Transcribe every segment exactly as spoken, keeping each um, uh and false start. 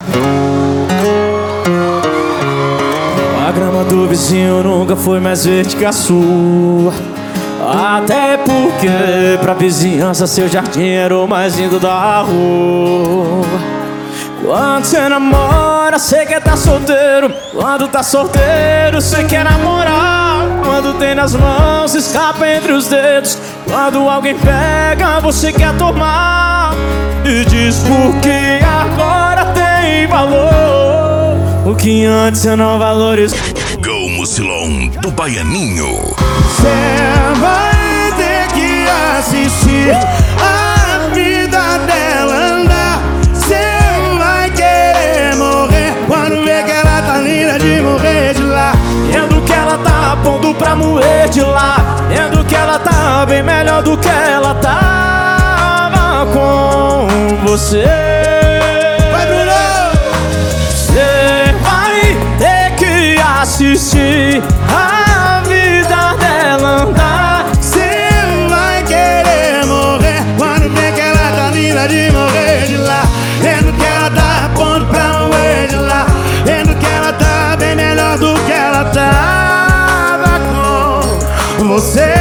A grama do vizinho nunca foi mais verde que a sua. Até porque pra vizinhança seu jardim era o mais lindo da rua. Quando cê namora, cê quer tá solteiro. Quando tá solteiro, cê quer namorar. Quando tem nas mãos, escapa entre os dedos. Quando alguém pega, você quer tomar. E diz porque agora tem valor o que antes eu não valorizou. Go Mucilon do Baianinho. Cê vai ter que assistir a vida dela andar. Cê vai querer morrer quando vê que ela tá linda de morrer de lá. Vendo que ela tá a ponto pra morrer de lá. Vendo que ela tá bem melhor do que ela tava com você. Vai, Bruno! Cê vai ter que assistir a vida dela andar. Cê vai querer morrer quando vê que ela tá linda de morrer de lá. Vendo que ela tá a ponto pra morrer de lá. Vendo que ela tá bem melhor do que ela tava com você.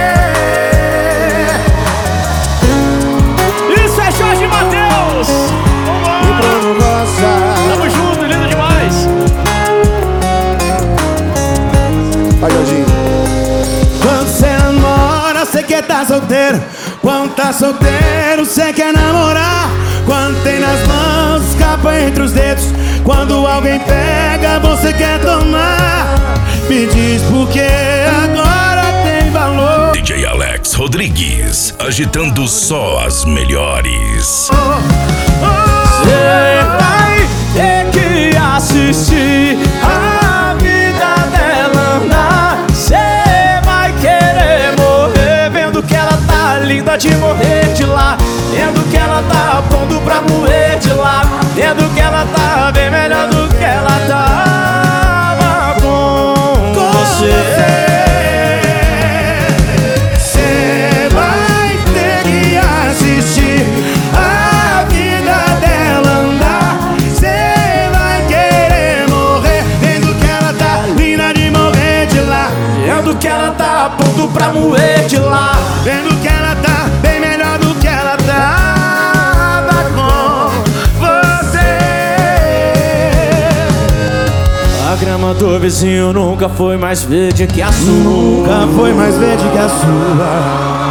Isso é Jorge Mateus! Vambora! Tamo junto, lindo demais! Vai, Jorginho. Quando cê namora, cê quer tá solteiro. Quando tá solteiro, cê quer namorar. Quando tem nas mãos, escapa entre os dedos. Quando alguém pega, você quer tomar. Me diz por que agora tem valor. D J Alex Rodrigues, agitando só as melhores. Cê vai ter que assistir a vida dela andar. Cê vai querer morrer vendo que ela tá linda de morrer de lá. Vendo que ela tá a ponto pra morrer de lá. Vendo que ela tá bem melhor do que ela tava com, com você. Cê vai ter que assistir a vida dela andar. Cê vai querer morrer vendo que ela tá linda de morrer de lá. Vendo que ela tá a ponto pra morrer de lá. Vendo que ela tá bem melhor do que ela tava com você. A grama do vizinho nunca foi mais verde que a sua. Nunca foi mais verde que a sua.